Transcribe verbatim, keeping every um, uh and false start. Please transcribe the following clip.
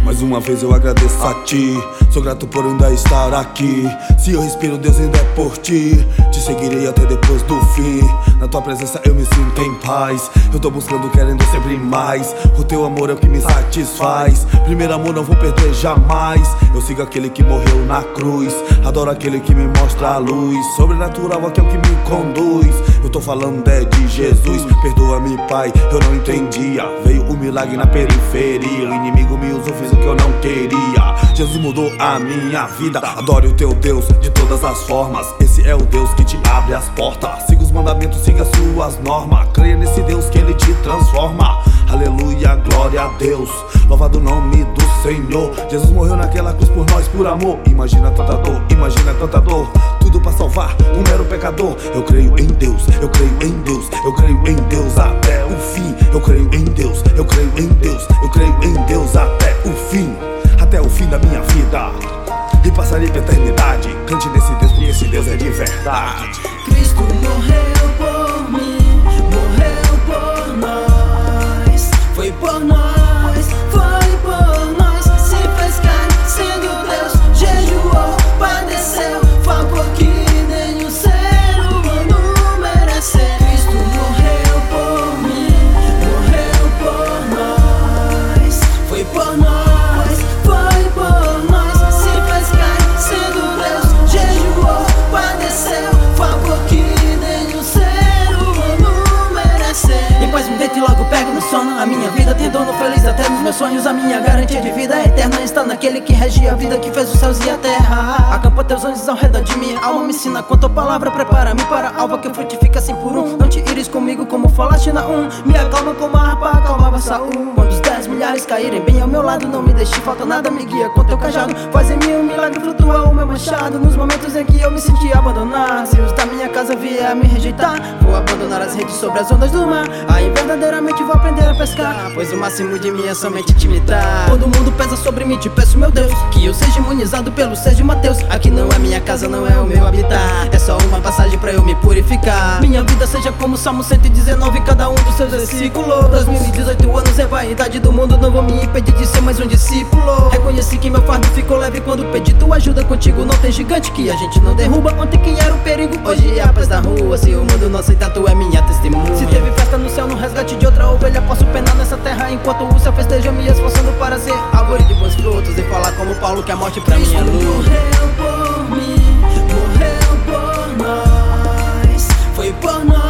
Mais uma vez eu agradeço a ti, sou grato por ainda estar aqui. Se eu respiro, Deus ainda é por ti. Te seguirei até depois do fim. Na tua presença eu me sinto em paz. Eu tô buscando, querendo sempre mais. O teu amor é o que me satisfaz. Primeiro amor não vou perder jamais. Eu sigo aquele que morreu na cruz. Adoro aquele que me mostra a luz. Sobrenatural é que é o que me conduz. Eu tô falando é de Jesus. Perdoa-me, Pai, eu não entendia. Veio o milagre na periferia. O inimigo me usou, fiz o que eu não queria. Jesus mudou a minha vida. Adore o teu Deus de todas as formas. Esse é o Deus que te abre as portas. Siga os mandamentos, siga suas normas. Creia nesse Deus que ele te transforma. Aleluia, glória a Deus. Louvado o nome do Senhor. Jesus morreu naquela cruz por nós, por amor. Imagina tanta dor, imagina tanta dor. Tudo pra salvar um mero pecador. Eu creio em Deus, eu creio em Deus. Eu creio em Deus até o fim. Eu creio em Deus, eu creio em Deus. Eu creio em Deus até o fim. Até o fim da minha vida. E passarei pra eternidade. Cante nesse Deus, porque esse Deus é de verdade. Cristo morreu por mim, morreu por nós. Foi por nós, foi por nós. Se fez carne, sendo Deus, jejuou, padeceu. Favor que nenhum ser humano merece. Cristo morreu por mim, morreu por nós. Foi por nós, foi por nós. Se fez carne, sendo Deus, jejuou, padeceu. Favor que nenhum ser humano merece. Em paz me deito e logo pego no sono. A minha vida tem dono feliz até nos meus sonhos. A minha garantia de vida eterna está naquele que rege a vida, que fez os céus e a terra. Acampa teus anjos ao redor de minha alma. Me ensina com tua palavra, prepara-me para a alva que frutifica assim por um. Não te ires comigo como falaste na um. Me acalma como a harpa acalmava Saul. Quando os dez milhares caírem bem ao meu lado, não me deixe falta nada, me guia com teu cajado. Faz em mim um milagre, flutua o meu machado. Nos momentos em que eu me senti abandonado, se os da minha casa vier me rejeitar, vou abandonar as redes sobre as ondas do mar. Aí verdadeiramente vou aprender a pescar, pois o máximo de mim é somente te imitar. Quando o mundo pesa sobre mim, te peço, meu Deus, que eu seja imunizado pelo ser de Mateus. Aqui não é minha casa, não é o meu habitat, é só uma passagem pra eu me purificar. Minha vida seja como o Salmo cento e dezenove, cada um dos seus versículos. Dois mil e dezoito anos é vaidade do mundo, não vou me impedir de ser mais um discípulo. Reconheci que meu fardo ficou leve quando pedi tua ajuda. Contigo não tem gigante que a gente não derruba. Ontem quem era o perigo, hoje é a paz da rua. Se o mundo não aceitar, tu é minha testemunha. Se teve festa no céu, no resgate de outra ovelha, posso penar nessa terra enquanto o céu festeja, me esforçando para ser árvore de bons frutos e falar como Paulo que a morte pra mim é luz. Morreu por mim, morreu por nós. Foi por nós.